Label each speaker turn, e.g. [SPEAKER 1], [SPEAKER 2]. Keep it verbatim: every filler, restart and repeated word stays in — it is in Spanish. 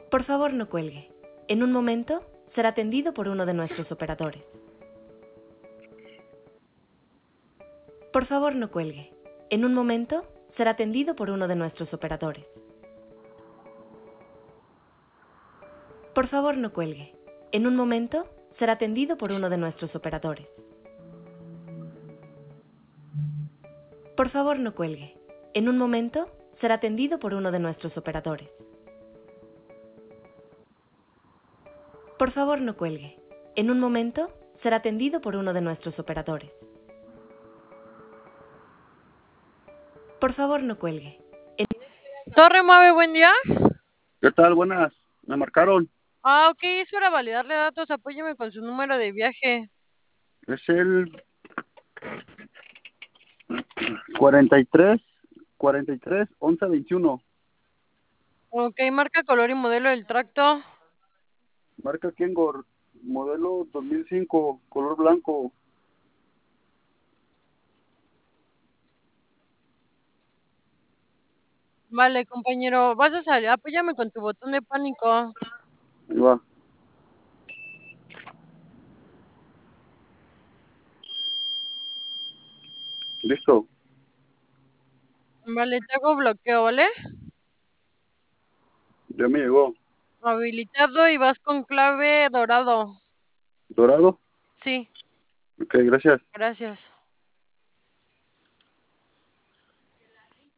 [SPEAKER 1] Por favor, no cuelgue. En un momento será atendido por uno de nuestros operadores. Por favor, no cuelgue. En un momento será atendido por uno de nuestros operadores. Por favor, no cuelgue. En un momento será atendido por uno de nuestros operadores. Por favor, no cuelgue. En un momento será atendido por uno de nuestros operadores. Por favor, no cuelgue. En un momento será atendido por uno de nuestros operadores. Por favor, no cuelgue. En...
[SPEAKER 2] Torre Mave, buen día.
[SPEAKER 3] ¿Qué tal? Buenas. Me marcaron.
[SPEAKER 2] Ah, ok, es para validarle datos. Apóyeme con su número de viaje.
[SPEAKER 3] Es el cuarenta y tres, cuarenta y tres, once, veintiuno.
[SPEAKER 2] Ok, marca, color y modelo del tracto.
[SPEAKER 3] Marca Kengor, modelo dos mil cinco, color blanco.
[SPEAKER 2] Vale, compañero, vas a salir. Apóyame con tu botón de pánico.
[SPEAKER 3] Ahí va. Listo.
[SPEAKER 2] Vale, te hago bloqueo, ¿vale?
[SPEAKER 3] Ya me llegó.
[SPEAKER 2] Habilitado y vas con clave dorado.
[SPEAKER 3] ¿Dorado?
[SPEAKER 2] Sí,
[SPEAKER 3] Ok, gracias.
[SPEAKER 2] gracias.